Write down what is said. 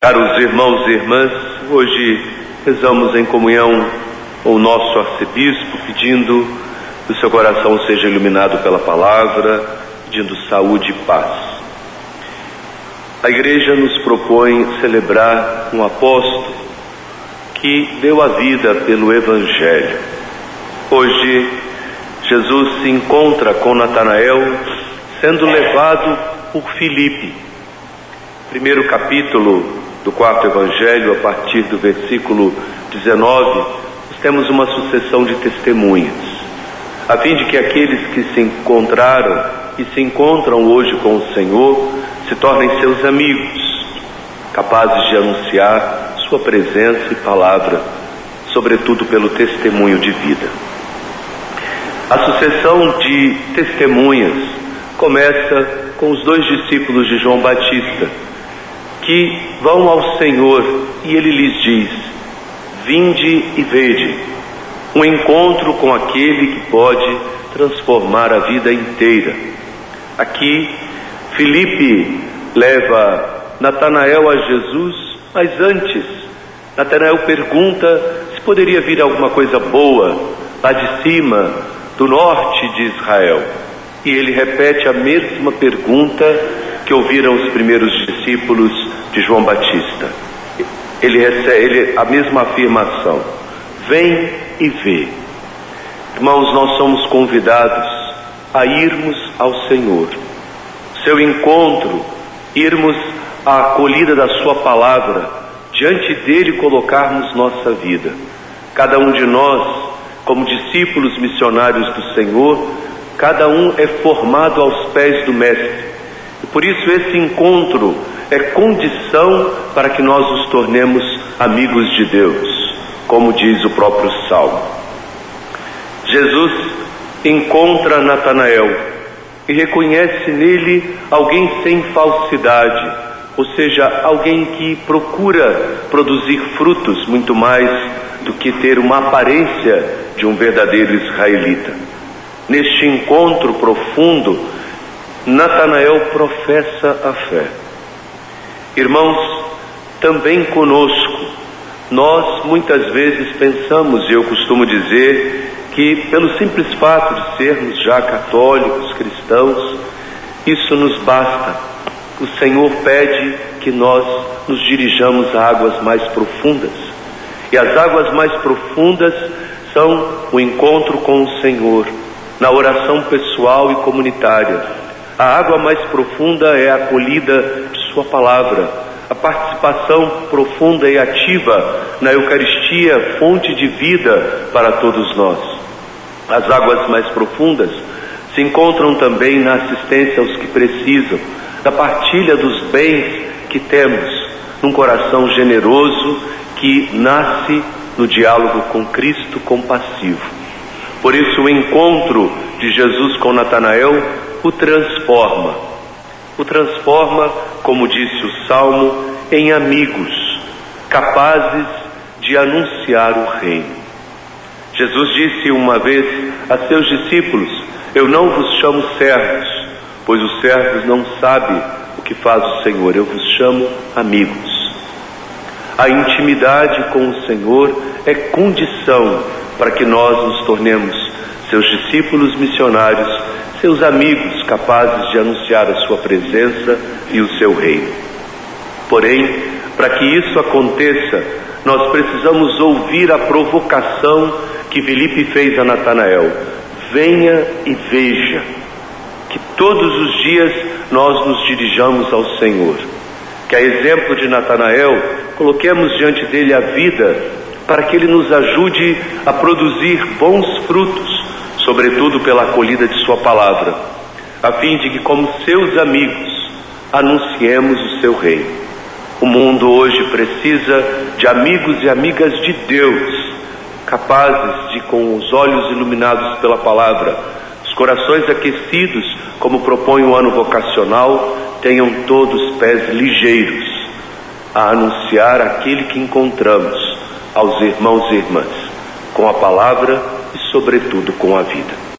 Caros irmãos e irmãs, hoje rezamos em comunhão com o nosso arcebispo, pedindo que o seu coração seja iluminado pela palavra, pedindo saúde e paz. A Igreja nos propõe celebrar um apóstolo que deu a vida pelo Evangelho. Hoje, Jesus se encontra com Natanael, sendo levado por Filipe. Primeiro capítulo do quarto Evangelho, a partir do versículo 19, nós temos uma sucessão de testemunhas, a fim de que aqueles que se encontraram e se encontram hoje com o Senhor se tornem seus amigos, capazes de anunciar sua presença e palavra, sobretudo pelo testemunho de vida. A sucessão de testemunhas começa com os dois discípulos de João Batista, que vão ao Senhor e ele lhes diz: vinde e vede, um encontro com aquele que pode transformar a vida inteira. Aqui, Filipe leva Natanael a Jesus, mas antes, Natanael pergunta se poderia vir alguma coisa boa lá de cima, do norte de Israel. E ele repete a mesma pergunta que ouviram os primeiros discípulos de João Batista. Ele recebe a mesma afirmação: vem e vê. Irmãos, nós somos convidados a irmos ao Senhor, seu encontro, irmos à acolhida da sua palavra, diante dele colocarmos nossa vida. Cada um de nós, como discípulos missionários do Senhor, cada um é formado aos pés do Mestre. E por isso esse encontro é condição para que nós nos tornemos amigos de Deus, como diz o próprio Salmo. Jesus encontra Natanael e reconhece nele alguém sem falsidade, ou seja, alguém que procura produzir frutos muito mais do que ter uma aparência de um verdadeiro israelita. Neste encontro profundo, Natanael professa a fé. Irmãos, também conosco, nós muitas vezes pensamos, e eu costumo dizer, que pelo simples fato de sermos já católicos, cristãos, isso nos basta. O Senhor pede que nós nos dirijamos a águas mais profundas. E as águas mais profundas são o encontro com o Senhor, na oração pessoal e comunitária. A água mais profunda é a acolhida de sua palavra, a participação profunda e ativa na Eucaristia, fonte de vida para todos nós. As águas mais profundas se encontram também na assistência aos que precisam, na partilha dos bens que temos, num coração generoso que nasce no diálogo com Cristo compassivo. Por isso o encontro de Jesus com Natanael o transforma, como disse o Salmo, em amigos, capazes de anunciar o reino. Jesus disse uma vez a seus discípulos: eu não vos chamo servos, pois os servos não sabem o que faz o Senhor, eu vos chamo amigos. A intimidade com o Senhor é condição para que nós nos tornemos seus discípulos missionários, seus amigos capazes de anunciar a sua presença e o seu reino. Porém, para que isso aconteça, nós precisamos ouvir a provocação que Filipe fez a Natanael: venha e veja. Que todos os dias nós nos dirijamos ao Senhor, que a exemplo de Natanael, coloquemos diante dele a vida, para que ele nos ajude a produzir bons frutos, sobretudo pela acolhida de sua palavra, a fim de que, como seus amigos, anunciemos o seu reino. O mundo hoje precisa de amigos e amigas de Deus, capazes de, com os olhos iluminados pela palavra, os corações aquecidos, como propõe o ano vocacional, tenham todos pés ligeiros a anunciar aquele que encontramos aos irmãos e irmãs, com a palavra e sobretudo com a vida.